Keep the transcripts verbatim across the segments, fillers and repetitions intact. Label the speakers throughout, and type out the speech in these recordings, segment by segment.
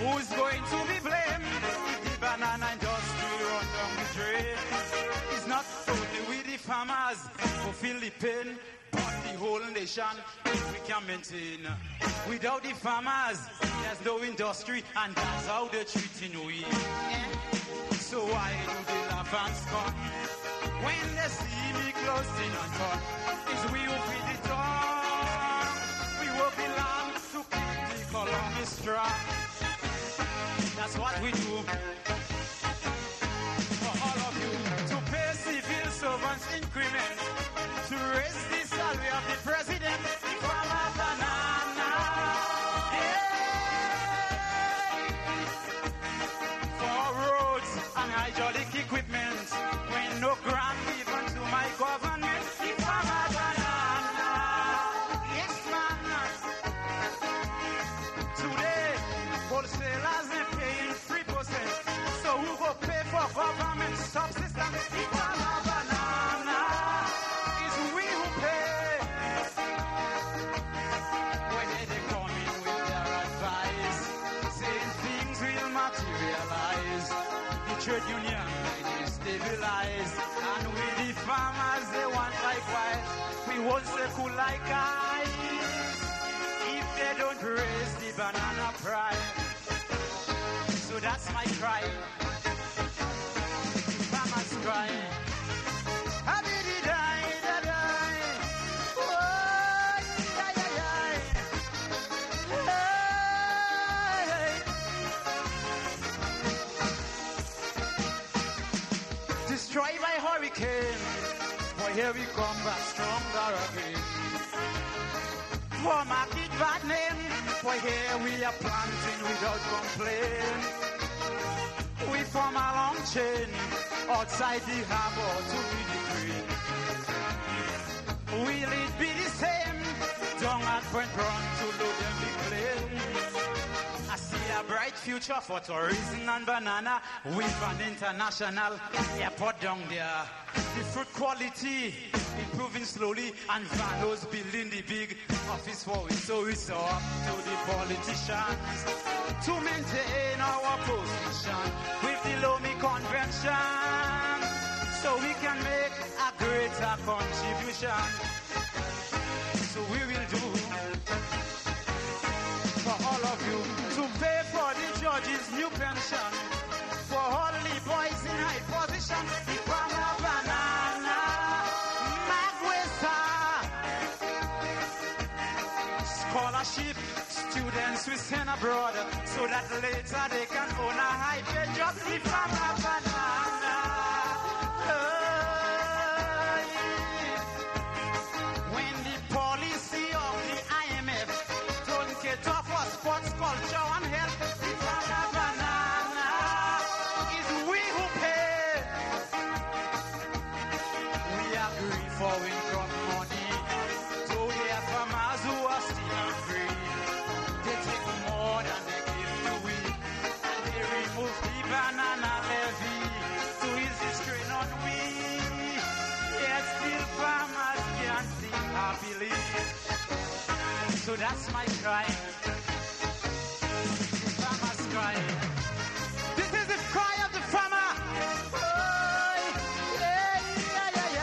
Speaker 1: Who's going to be blamed if the banana industry run down the drain? It's not only with the farmers who feel the pain, but the whole nation we can maintain. Without the farmers, there's no industry, and that's how they're treating we. So why do they laugh and scorn when they see me closing on turn? It's we who feed the tongue. We will belong to keep the economy strong. That's what we do. For all of you, to pay civil servants increment, to raise the salary of the president, from a banana. Yeah. For roads and hydraulic equipment, when no grant given to my government, from a banana. Yes, man. Today, wholesalers are paying three percent. So who go pay for government subsistence? From a banana. It's we who pay. When they come in with their advice, saying things will materialize, the trade union may stabilize, and with the farmers they want likewise. We won't say cool like ice if they don't raise the banana price. So that's my cry. The farmers cry. Destroyed by hurricane, boy, here we come back stronger again. For market bad name, boy, here we are planting without complaint. We form a long chain outside the harbor to be the green. Will it be the same? Down at Brent Brown to load them the plane. I see a bright future for tourism and banana with an international airport down there. The fruit quality improving slowly, and Vanos building the big office for it. So it's up to the politicians to maintain our position with the Lomé Convention, so we can make a greater contribution. So we will do for all of you to pay for the judge's new pension, for all the boys in high position, the farmer banana, Magwesa, scholarship students we send abroad, so that later they can own a high pay job, the farmer banana. When the policy of the I M F don't get off for sports, culture and health, the farmer banana is we who pay. We agree for income money to the farmers who are still free. They take more than they give to we, and they remove the banana levy to ease the strain on we. Yet still farmers can't live happily. So that's my cry. The farmer's cry. This is the cry of the farmer. Oh, yeah, yeah, yeah,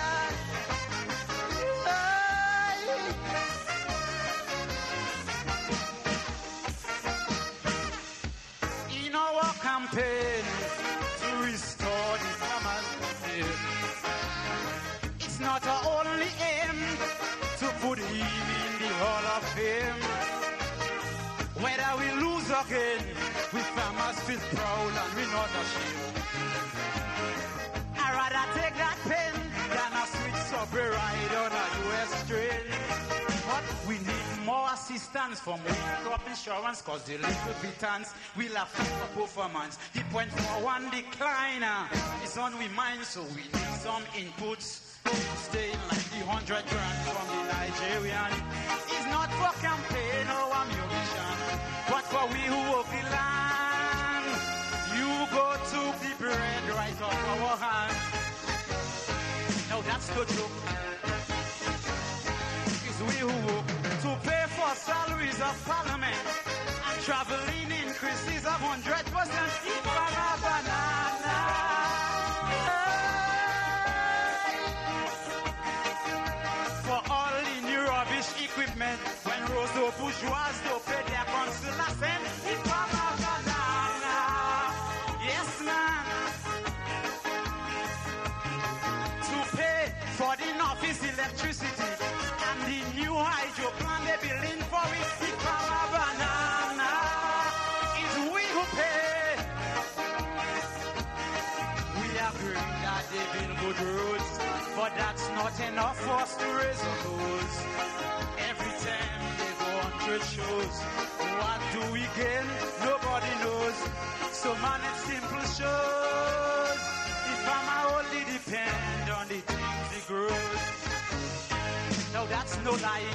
Speaker 1: yeah. In our campaign to restore the farmer's profit, it's not our only aim to put him in the Hall of Fame. Whether we lose again, we farmers feel proud and we not ashamed. I'd rather take that pen than a sweet subway ride on a U S train. But we need more assistance from crop insurance, cause the little bitans will affect our performance. The point for one decliner is on we mind, so we need some inputs. Staying like the hundred grand from the Nigerian is not for campaign or ammunition, but for we who work the land. You go took the bread right off our hand. Now that's the joke. It's we who work to pay for salaries of parliament and Traveling increases of one hundred percent. Eat from a banana. For all the new rubbish equipment, when Roseau bourgeois don't pay their council a cent. Eat from a banana. Yes, man. To pay for the office electricity and the new hydro plant they building for it. Eat from a banana. It's we who pay. We agree that they build good roads, but that's not enough for us to raise our toes. Every time they go on trade shows, what do we gain? Nobody knows. So man, it's simple shows. The farmer only depend on the things he grows. No, that's no lying.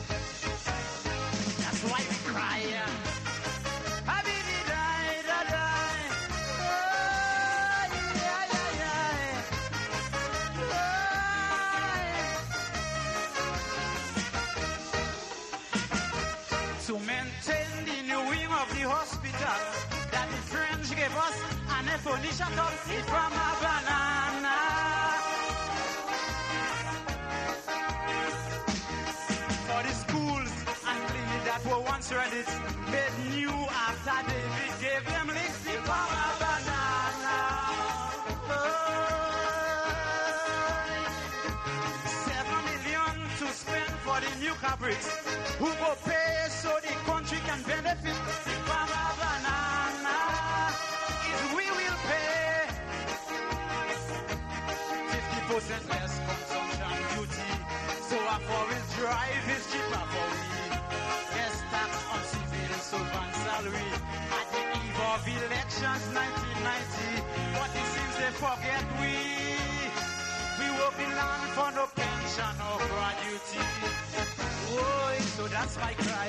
Speaker 1: That's why we cry. To maintain the new wing of the hospital that the French gave us, and if only shut up it from a banana. For the schools and clinics that were once ready, made new after David gave them licks it from a banana. Seven million to spend for the new fabrics. Who go pay so the country can benefit from a banana? Is we will pay fifty percent less consumption duty. So our foreign drive is cheaper for we. Less tax on civil servant salary. At the eve of elections nineteen ninety. But it seems they forget we. We work in land for no pension or gratuity. Oh, so that's my cry.